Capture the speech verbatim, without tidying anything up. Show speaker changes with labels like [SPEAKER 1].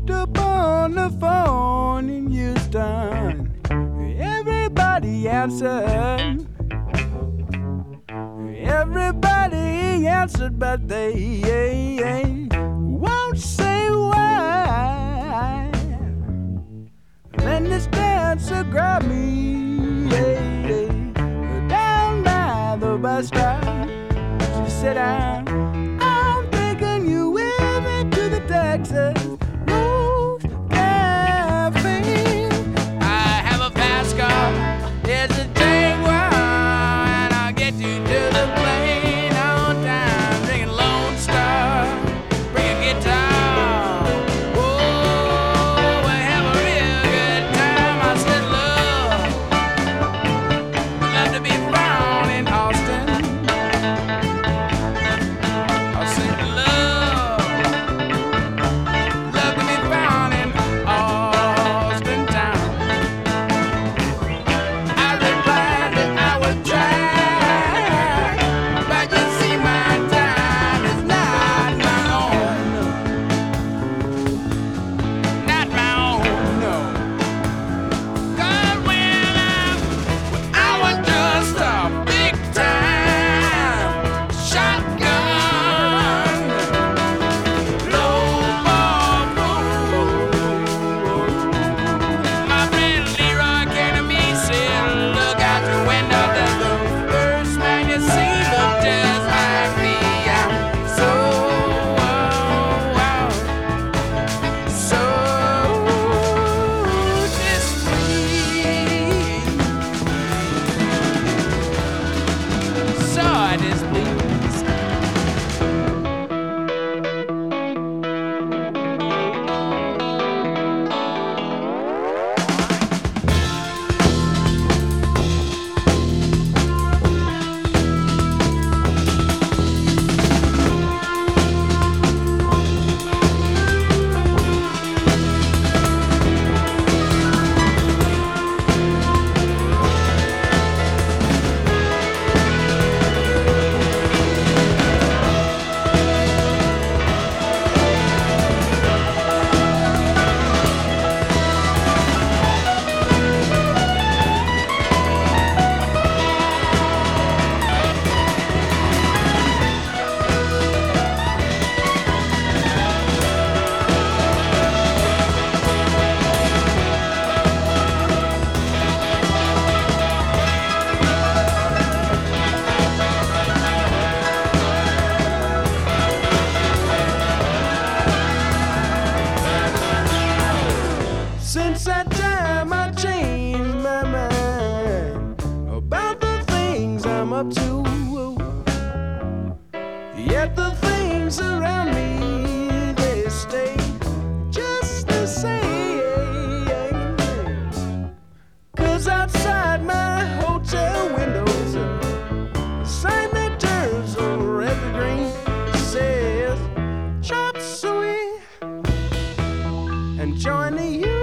[SPEAKER 1] picked up on the phone in Houston. Everybody answered. Everybody answered, but they won't say why. Then this dancer grabbed me down by the bus stop. She said, I'm, I'm taking you with me to the Texas Rose Cafe. I have a fast car, it's a Jaguar, and I'll get you to the plane on time. Drinking Lone Star, bring a guitar. Oh, we'll have a real good time. I said, love, love to be found in Austin. I said, love, love to be found in Austin town. I replied that I would try, but you see my time is not my own, not my own, no. 'Cause when I, when I was just a big time shotgun, low ball road. My friend Leroy came to me, said, look out your window, does the first man you see look just like me? I'm so, so displeased, so displeased. Since that time I changed my mind about the things I'm up to. Yet the things around me, they stay just the same. 'Cause outside my hotel windows, a sign that turns over evergreen says, chop suey and join the